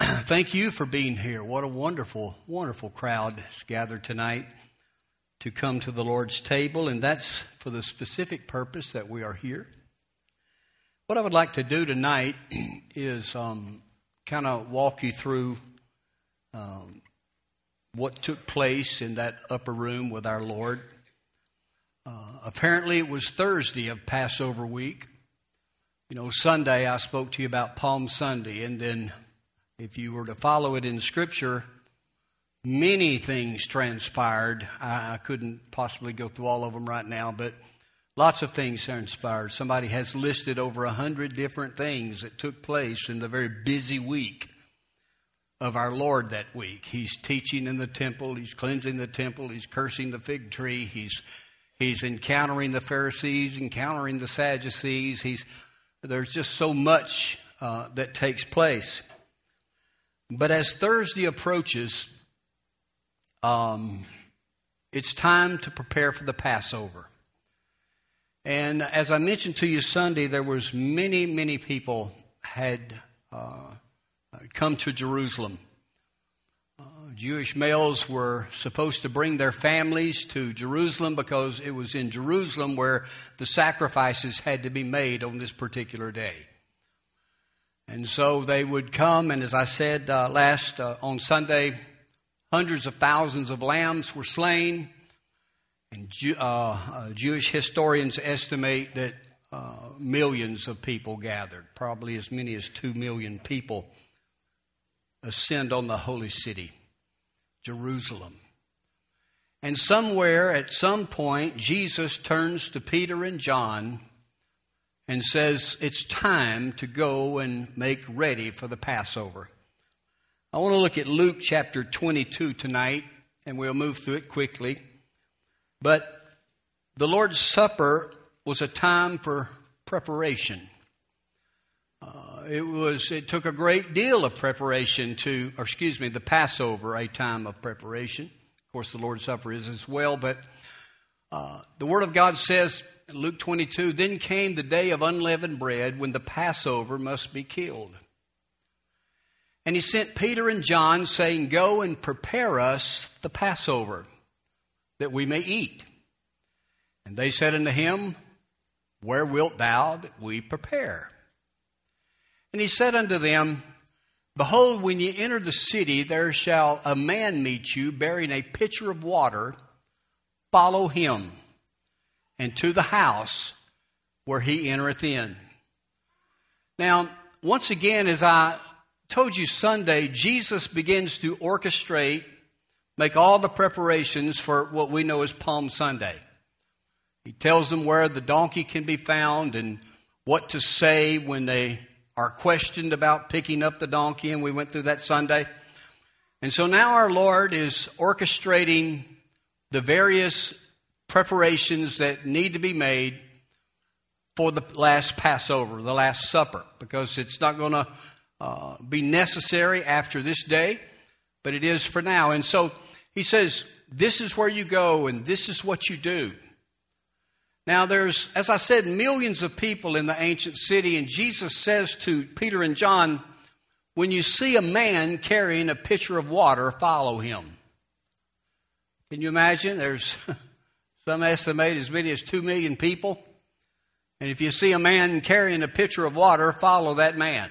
Thank you for being here. What a wonderful, wonderful crowd is gathered tonight to come to the Lord's table, and that's for the specific purpose that we are here. What I would like to do tonight is kind of walk you through what took place in that upper room with our Lord. Apparently it was Thursday of Passover week. You know, Sunday I spoke to you about Palm Sunday, and then if you were to follow it in Scripture, many things transpired. I couldn't possibly go through all of them right now, but lots of things transpired. Somebody has listed over 100 different things that took place in the very busy week of our Lord that week. He's teaching in the temple. He's cleansing the temple. He's cursing the fig tree. He's encountering the Pharisees, encountering the Sadducees. There's just so much that takes place. But as Thursday approaches, it's time to prepare for the Passover. And as I mentioned to you Sunday, there was many people had come to Jerusalem. Jewish males were supposed to bring their families to Jerusalem because it was in Jerusalem where the sacrifices had to be made on this particular day. And so they would come, and as I said on Sunday, hundreds of thousands of lambs were slain. And Jewish historians estimate that millions of people gathered, probably as many as 2 million people ascend on the holy city, Jerusalem. And somewhere at some point, Jesus turns to Peter and John and says, it's time to go and make ready for the Passover. I want to look at Luke chapter 22 tonight, and we'll move through it quickly. But the Lord's Supper was a time for preparation. It took a great deal of preparation the Passover, a time of preparation. Of course, the Lord's Supper is as well, but the Word of God says, in Luke 22, then came the day of unleavened bread when the Passover must be killed. And he sent Peter and John, saying, go and prepare us the Passover, that we may eat. And they said unto him, where wilt thou that we prepare? And he said unto them, behold, when ye enter the city, there shall a man meet you, bearing a pitcher of water. Follow him, and to the house where he entereth in. Now, once again, as I told you Sunday, Jesus begins to orchestrate, make all the preparations for what we know as Palm Sunday. He tells them where the donkey can be found and what to say when they are questioned about picking up the donkey, and we went through that Sunday. And so now our Lord is orchestrating the various preparations that need to be made for the last Passover, the Last Supper, because it's not going to be necessary after this day, but it is for now. And so he says, this is where you go and this is what you do. Now there's, as I said, millions of people in the ancient city, and Jesus says to Peter and John, when you see a man carrying a pitcher of water, follow him. Can you imagine? There's some estimate as many as 2 million people. And if you see a man carrying a pitcher of water, follow that man.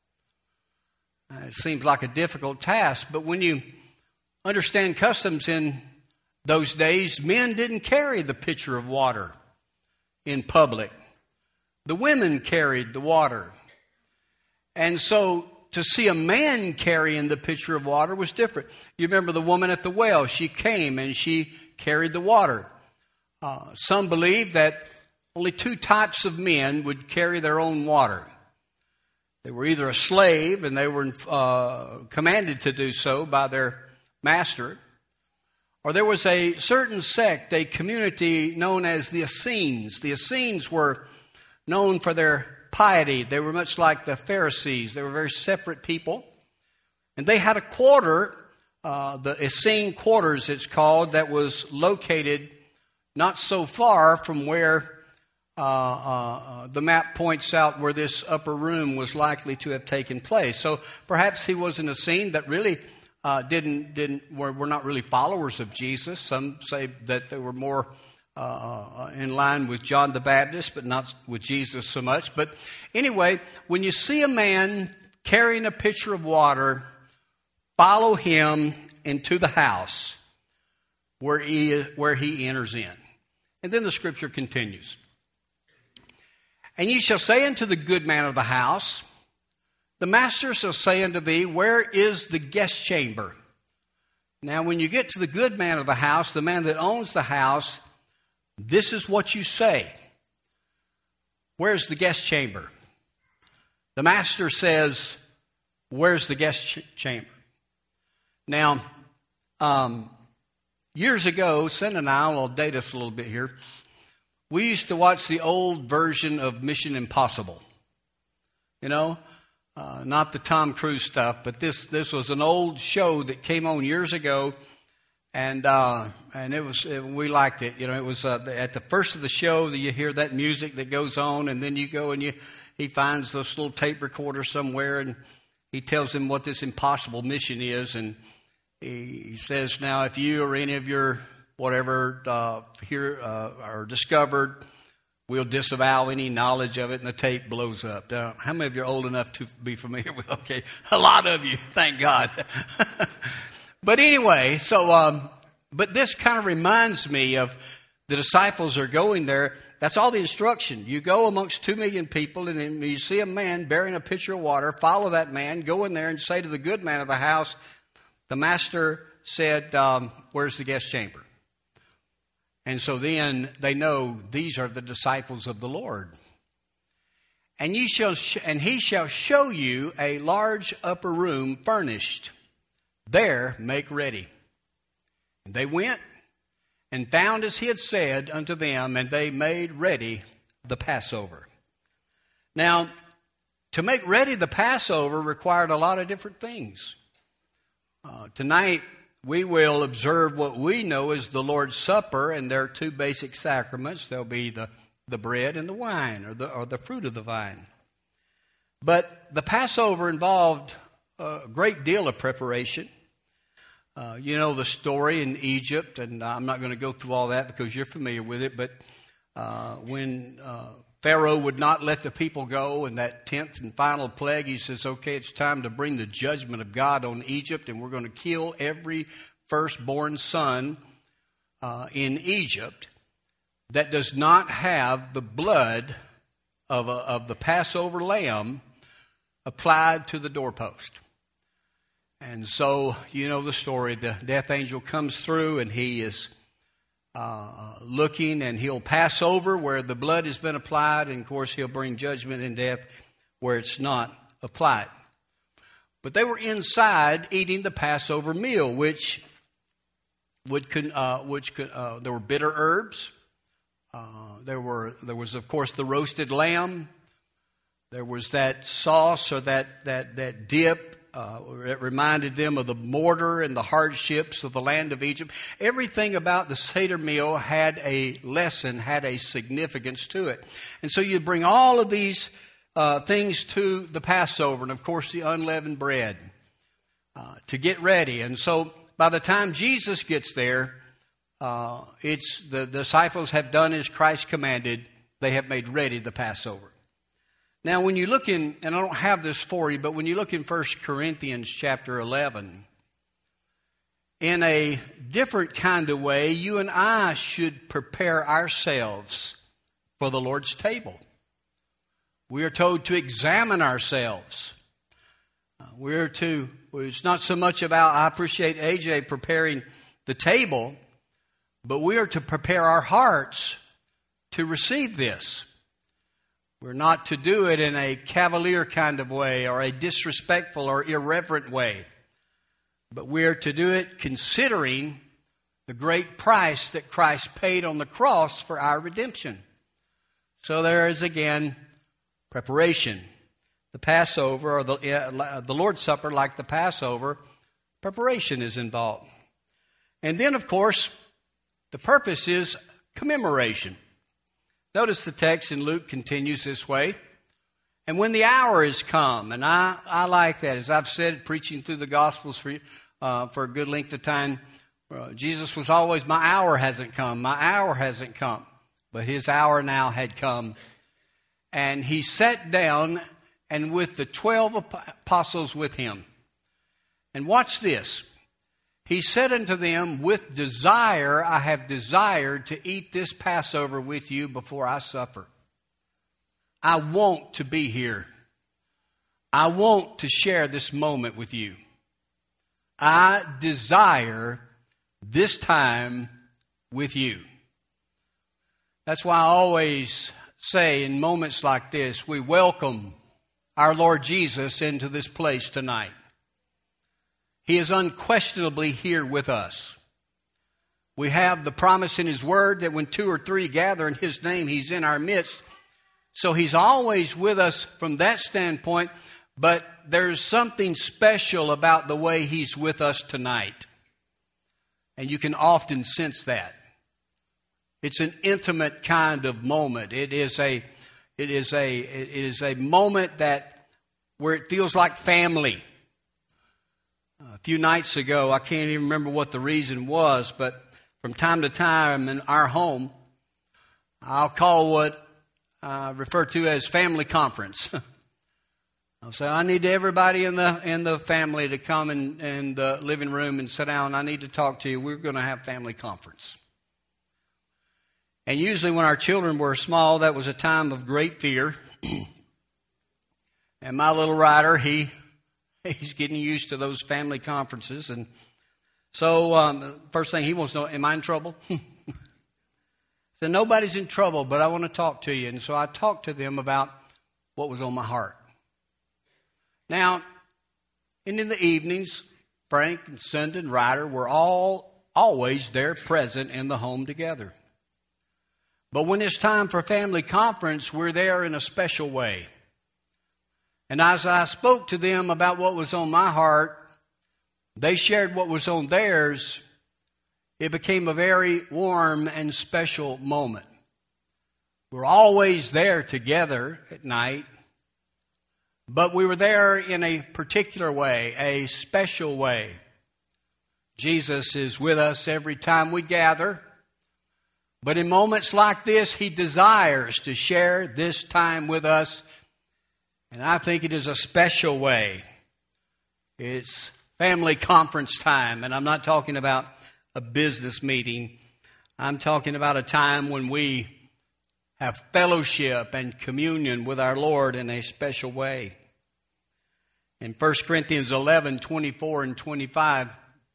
It seems like a difficult task, but when you understand customs in those days, men didn't carry the pitcher of water in public. The women carried the water. And so to see a man carrying the pitcher of water was different. You remember the woman at the well. She came and she carried the water. Some believe that only 2 types of men would carry their own water. They were either a slave, and they were commanded to do so by their master, or there was a certain sect, a community known as the Essenes. The Essenes were known for their piety. They were much like the Pharisees. They were very separate people. And they had a quarter, the Essene Quarters it's called, that was located not so far from where the map points out where this upper room was likely to have taken place. So perhaps he was in a scene that really were not really followers of Jesus. Some say that they were more in line with John the Baptist, but not with Jesus so much. But anyway, when you see a man carrying a pitcher of water, follow him into the house where he enters in. And then the scripture continues. And ye shall say unto the good man of the house, the master shall say unto thee, where is the guest chamber? Now, when you get to the good man of the house, the man that owns the house, this is what you say. Where's the guest chamber? The master says, where's the guest chamber? Now, years ago, Sin and I'll date us a little bit here. We used to watch the old version of Mission Impossible. You know, not the Tom Cruise stuff, but this was an old show that came on years ago, and we liked it. You know, it was at the first of the show that you hear that music that goes on, and then you go and he finds this little tape recorder somewhere, and he tells him what this impossible mission is, and he says, now, if you or any of your whatever here are discovered, we'll disavow any knowledge of it, and the tape blows up. How many of you are old enough to be familiar with? Okay, a lot of you, thank God. But anyway, but this kind of reminds me of the disciples are going there. That's all the instruction. You go amongst 2 million people, and then you see a man bearing a pitcher of water. Follow that man. Go in there and say to the good man of the house, the master said, where's the guest chamber? And so then they know these are the disciples of the Lord. And he shall show you a large upper room furnished. There make ready. And they went and found as he had said unto them, and they made ready the Passover. Now, to make ready the Passover required a lot of different things. Tonight, we will observe what we know as the Lord's Supper, and there are 2 basic sacraments. There'll be the bread and the wine, or the fruit of the vine. But the Passover involved a great deal of preparation. You know the story in Egypt, and I'm not going to go through all that because you're familiar with it, but when Pharaoh would not let the people go, and that 10th and final plague, he says, okay, it's time to bring the judgment of God on Egypt, and we're going to kill every firstborn son in Egypt that does not have the blood of the Passover lamb applied to the doorpost. And so, you know the story. The death angel comes through, and he is looking, and he'll pass over where the blood has been applied, and of course he'll bring judgment and death where it's not applied. But they were inside eating the Passover meal, there were bitter herbs. There was of course the roasted lamb. There was that sauce or that dip. It reminded them of the mortar and the hardships of the land of Egypt. Everything about the Seder meal had a lesson, had a significance to it. And so you bring all of these things to the Passover, and of course the unleavened bread to get ready. And so by the time Jesus gets there, the disciples have done as Christ commanded. They have made ready the Passover. Now, when you look in, and I don't have this for you, but when you look in 1 Corinthians chapter 11, in a different kind of way, you and I should prepare ourselves for the Lord's table. We are told to examine ourselves. It's not so much about, I appreciate AJ preparing the table, but we are to prepare our hearts to receive this. We're not to do it in a cavalier kind of way or a disrespectful or irreverent way. But we're to do it considering the great price that Christ paid on the cross for our redemption. So there is again preparation. The Passover, or the Lord's Supper, like the Passover, preparation is involved. And then, of course, the purpose is commemoration. Notice the text in Luke continues this way. And when the hour is come, and I like that. As I've said, preaching through the Gospels for a good length of time, Jesus was always, my hour hasn't come, my hour hasn't come. But his hour now had come. And he sat down, and with the 12 apostles with him. And watch this. He said unto them, with desire I have desired to eat this Passover with you before I suffer. I want to be here. I want to share this moment with you. I desire this time with you. That's why I always say in moments like this, we welcome our Lord Jesus into this place tonight. He is unquestionably here with us. We have the promise in His Word that when 2 or 3 gather in His name, He's in our midst. So He's always with us from that standpoint, but there's something special about the way He's with us tonight. And you can often sense that. It's an intimate kind of moment. It is a moment where it feels like family. A few nights ago, I can't even remember what the reason was, but from time to time in our home, I'll call what I refer to as family conference. I'll say, I need everybody in the family to come in the living room and sit down. I need to talk to you. We're going to have family conference. And usually when our children were small, that was a time of great fear. And my little Ryder, he's getting used to those family conferences. And so first thing he wants to know, am I in trouble? So nobody's in trouble, but I want to talk to you. And so I talked to them about what was on my heart. Now, and in the evenings, Frank and Cindy and Ryder were always there present in the home together. But when it's time for family conference, we're there in a special way. And as I spoke to them about what was on my heart, they shared what was on theirs. It became a very warm and special moment. We're always there together at night, but we were there in a particular way, a special way. Jesus is with us every time we gather, but in moments like this, He desires to share this time with us, and I think it is a special way. It's family conference time, and I'm not talking about a business meeting. I'm talking about a time when we have fellowship and communion with our Lord in a special way. In 1 Corinthians 11, 24 and 25,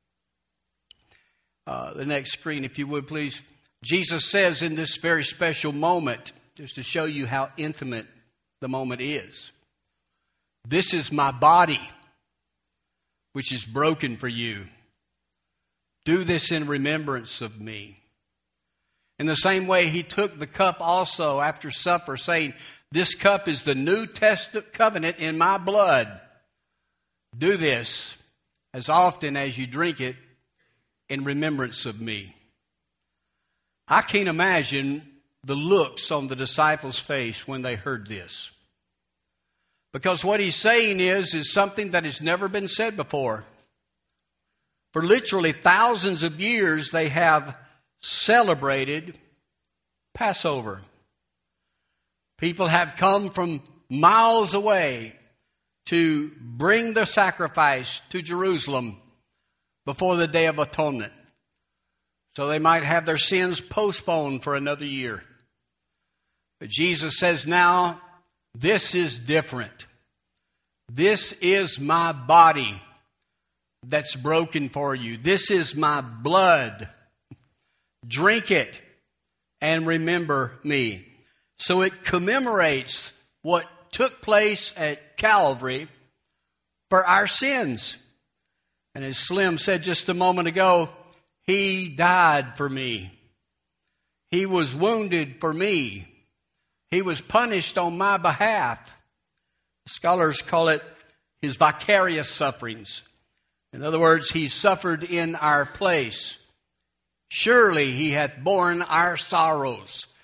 the next screen, if you would, please. Jesus says in this very special moment, just to show you how intimate the moment is, this is my body, which is broken for you. Do this in remembrance of me. In the same way, He took the cup also after supper, saying, this cup is the New Testament covenant in my blood. Do this as often as you drink it in remembrance of me. I can't imagine the looks on the disciples' face when they heard this. Because what He's saying is something that has never been said before. For literally thousands of years, they have celebrated Passover. People have come from miles away to bring their sacrifice to Jerusalem before the Day of Atonement, so they might have their sins postponed for another year. But Jesus says now, this is different. This is my body that's broken for you. This is my blood. Drink it and remember me. So it commemorates what took place at Calvary for our sins. And as Slim said just a moment ago, He died for me. He was wounded for me. He was punished on my behalf. Scholars call it His vicarious sufferings. In other words, He suffered in our place. Surely He hath borne our sorrows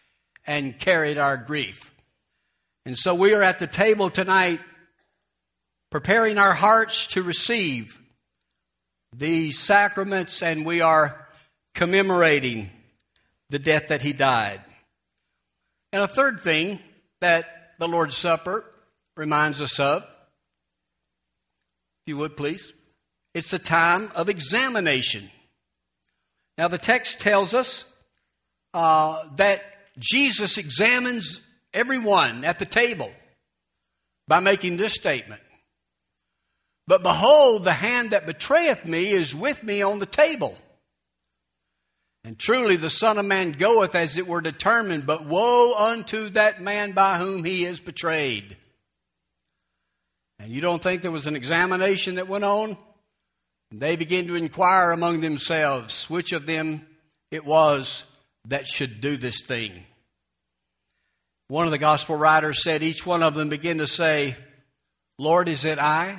and carried our grief. And so we are at the table tonight preparing our hearts to receive these sacraments, and we are commemorating the death that he died. And a third thing that the Lord's Supper reminds us of, if you would please, it's a time of examination. Now the text tells us that Jesus examines everyone at the table by making this statement. But behold, the hand that betrayeth me is with me on the table. And truly the Son of Man goeth as it were determined, but woe unto that man by whom he is betrayed. And you don't think there was an examination that went on? And they began to inquire among themselves which of them it was that should do this thing. One of the gospel writers said each one of them began to say, Lord, is it I?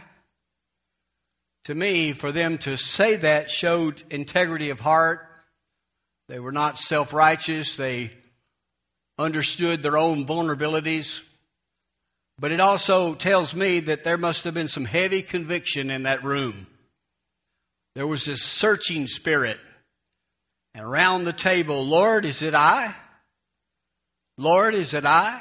To me, for them to say that showed integrity of heart. They were not self-righteous. They understood their own vulnerabilities. But it also tells me that there must have been some heavy conviction in that room. There was this searching spirit. And around the table, Lord, is it I? Lord, is it I?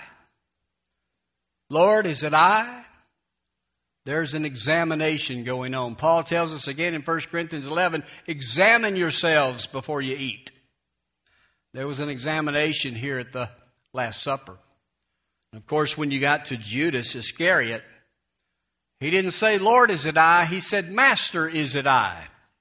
Lord, is it I? There's an examination going on. Paul tells us again in 1 Corinthians 11, examine yourselves before you eat. There was an examination here at the Last Supper. And of course, when you got to Judas Iscariot, he didn't say, Lord, is it I? He said, Master, is it I?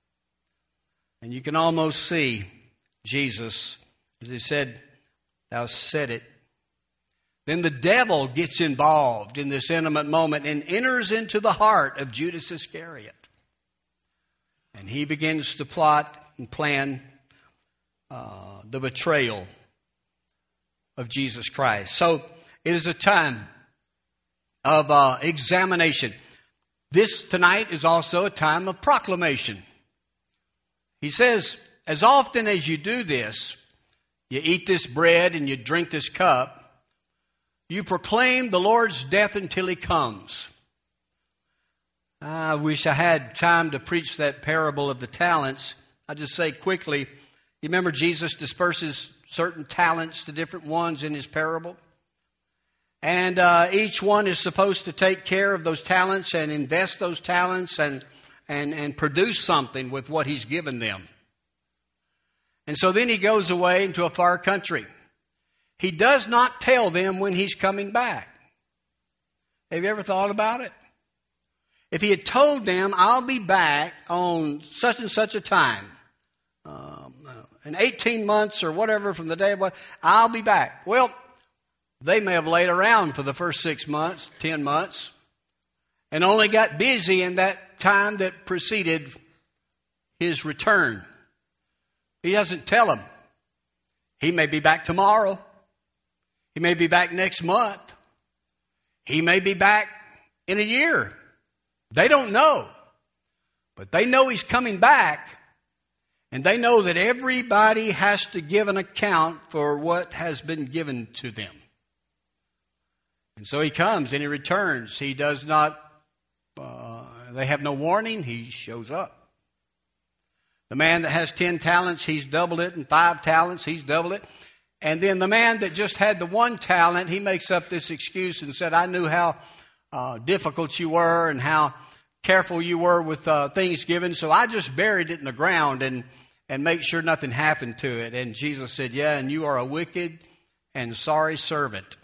And you can almost see Jesus, as he said, thou said it. Then the devil gets involved in this intimate moment and enters into the heart of Judas Iscariot. And he begins to plot and plan the betrayal of Jesus Christ. So it is a time of examination. This tonight is also a time of proclamation. He says, as often as you do this, you eat this bread and you drink this cup, you proclaim the Lord's death until he comes. I wish I had time to preach that parable of the talents. I'll just say quickly, you remember Jesus disperses certain talents to different ones in his parable? And each one is supposed to take care of those talents and invest those talents and produce something with what he's given them. And so then he goes away into a far country. He does not tell them when he's coming back. Have you ever thought about it? If he had told them, I'll be back on such and such a time, in 18 months or whatever from the day of what, I'll be back. Well, they may have laid around for the first 6 months, 10 months, and only got busy in that time that preceded his return. He doesn't tell them. He may be back tomorrow. He may be back next month. He may be back in a year. They don't know. But they know he's coming back. And they know that everybody has to give an account for what has been given to them. And so he comes and he returns. He does not, they have no warning. He shows up. The man that has 10 talents, he's doubled it. And 5 talents, he's doubled it. And then the man that just had the 1 talent, he makes up this excuse and said, I knew how difficult you were and how careful you were with things given, so I just buried it in the ground and make sure nothing happened to it. And Jesus said, yeah, and you are a wicked and sorry servant.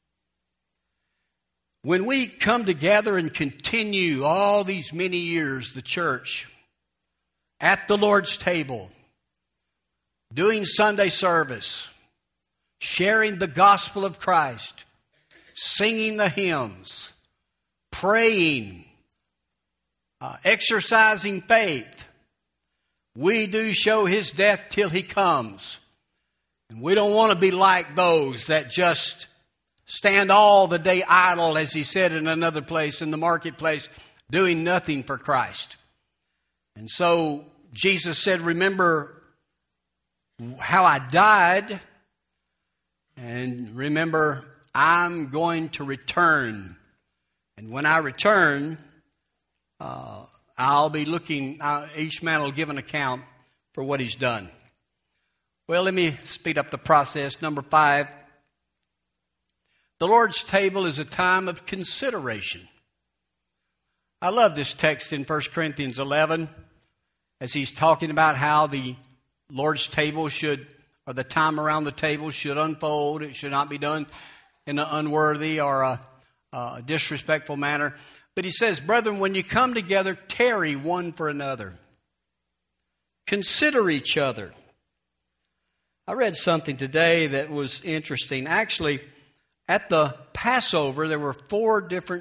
When we come together and continue all these many years, the church, at the Lord's table, doing Sunday service, sharing the gospel of Christ, singing the hymns, praying, exercising faith, we do show his death till he comes. And we don't want to be like those that just stand all the day idle, as he said in another place in the marketplace, doing nothing for Christ. And so Jesus said, remember how I died, And remember, I'm going to return. And when I return, I'll be looking, each man will give an account for what he's done. Well, let me speed up the process. Number 5, the Lord's table is a time of consideration. I love this text in 1 Corinthians 11 as he's talking about how the Lord's table should, or the time around the table should unfold. It should not be done in an unworthy or a disrespectful manner. But he says, brethren, when you come together, tarry one for another. Consider each other. I read something today that was interesting. Actually, at the Passover, there were 4 different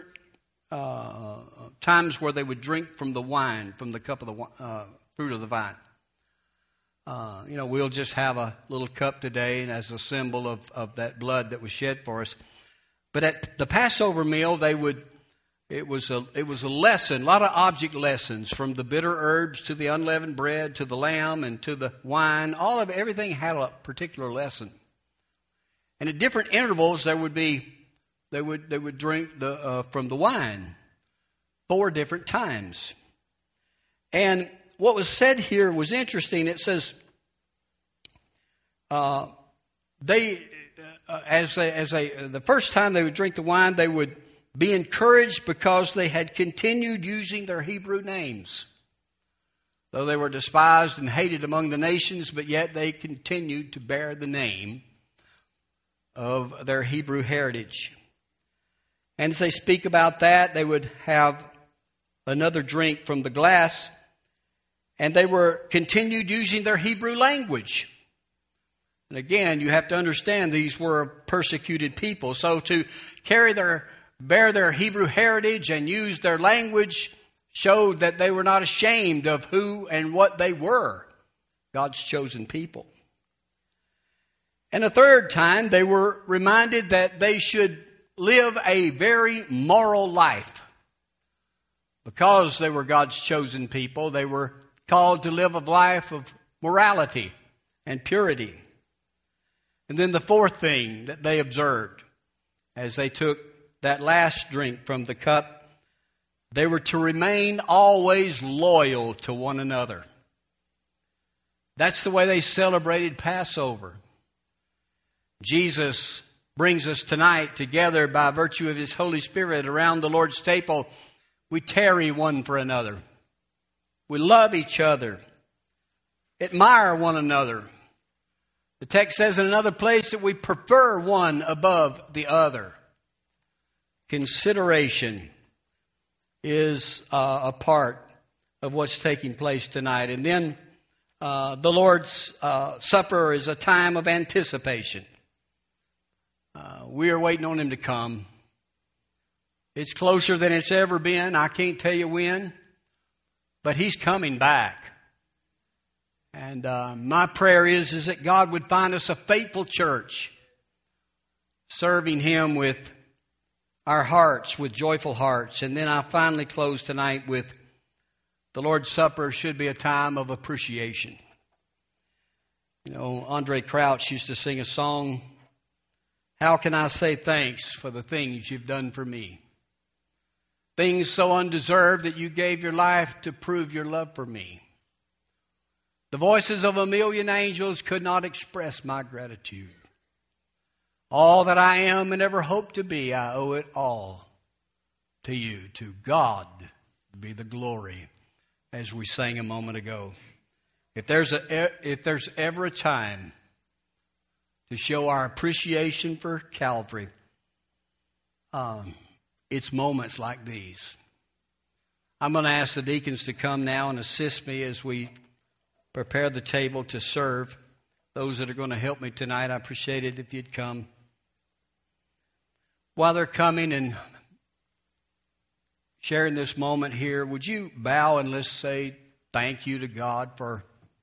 times where they would drink from the wine, from the cup of the fruit of the vine. We'll just have a little cup today as a symbol of that blood that was shed for us. But at the Passover meal, it was a lesson, a lot of object lessons, from the bitter herbs to the unleavened bread to the lamb and to the wine. Everything had a particular lesson. And at different intervals, they would drink from the wine 4 different times. And what was said here was interesting. It says the first time they would drink the wine, they would be encouraged because they had continued using their Hebrew names. Though they were despised and hated among the nations, but yet they continued to bear the name of their Hebrew heritage. And as they speak about that, they would have another drink from the glass, and they were continued using their Hebrew language. And again, you have to understand these were a persecuted people. So to bear their Hebrew heritage and use their language showed that they were not ashamed of who and what they were, God's chosen people. And a third time, they were reminded that they should live a very moral life. Because they were God's chosen people, they were called to live a life of morality and purity. And then the fourth thing that they observed as they took that last drink from the cup, they were to remain always loyal to one another. That's the way they celebrated Passover. Jesus brings us tonight together by virtue of His Holy Spirit around the Lord's table. We tarry one for another. We love each other. Admire one another. The text says in another place that we prefer one above the other. Consideration is a part of what's taking place tonight. And then the Lord's Supper is a time of anticipation. We are waiting on Him to come. It's closer than it's ever been. I can't tell you when, but He's coming back. And my prayer is that God would find us a faithful church, serving Him with our hearts, with joyful hearts. And then I finally close tonight with the Lord's Supper should be a time of appreciation. Andre Crouch used to sing a song, "How can I say thanks for the things you've done for me? Things so undeserved that you gave your life to prove your love for me. The voices of a million angels could not express my gratitude. All that I am and ever hope to be, I owe it all to you. To God be the glory," as we sang a moment ago. If there's ever a time to show our appreciation for Calvary, it's moments like these. I'm going to ask the deacons to come now and assist me as we prepare the table to serve those that are going to help me tonight. I appreciate it if you'd come. While they're coming and sharing this moment here, would you bow and let's say thank you to God for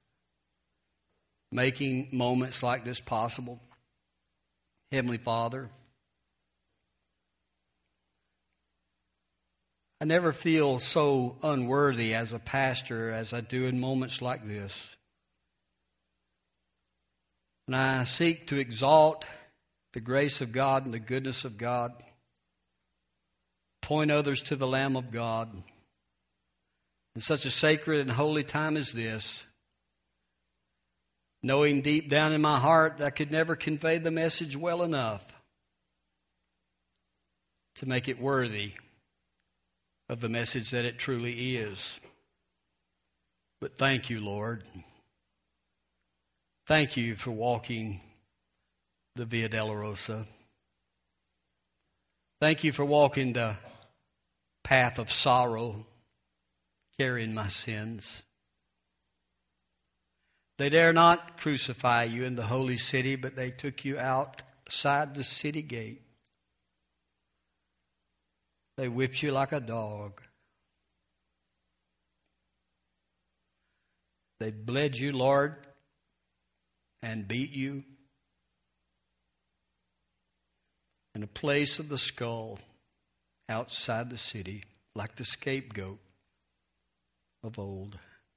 making moments like this possible? Heavenly Father, I never feel so unworthy as a pastor as I do in moments like this. And I seek to exalt the grace of God and the goodness of God. Point others to the Lamb of God. In such a sacred and holy time as this, knowing deep down in my heart that I could never convey the message well enough to make it worthy of the message that it truly is. But thank you, Lord. Thank you for walking the Via Dolorosa. Thank you for walking the path of sorrow, carrying my sins. They dare not crucify you in the holy city, but they took you outside the city gate. They whipped you like a dog. They bled you, Lord, and beat you in a place of the skull outside the city, like the scapegoat of old.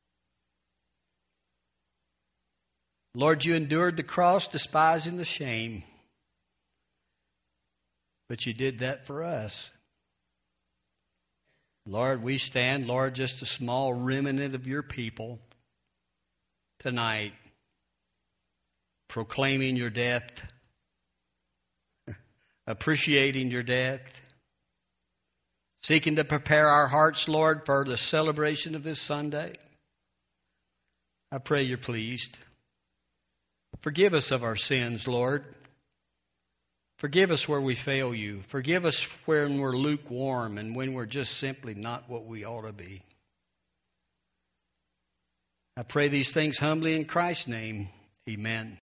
Lord, you endured the cross, despising the shame. But you did that for us. Lord, we stand, Lord, just a small remnant of your people tonight, proclaiming your death, appreciating your death, seeking to prepare our hearts, Lord, for the celebration of this Sunday. I pray you're pleased. Forgive us of our sins, Lord. Forgive us where we fail you. Forgive us when we're lukewarm and when we're just simply not what we ought to be. I pray these things humbly in Christ's name. Amen.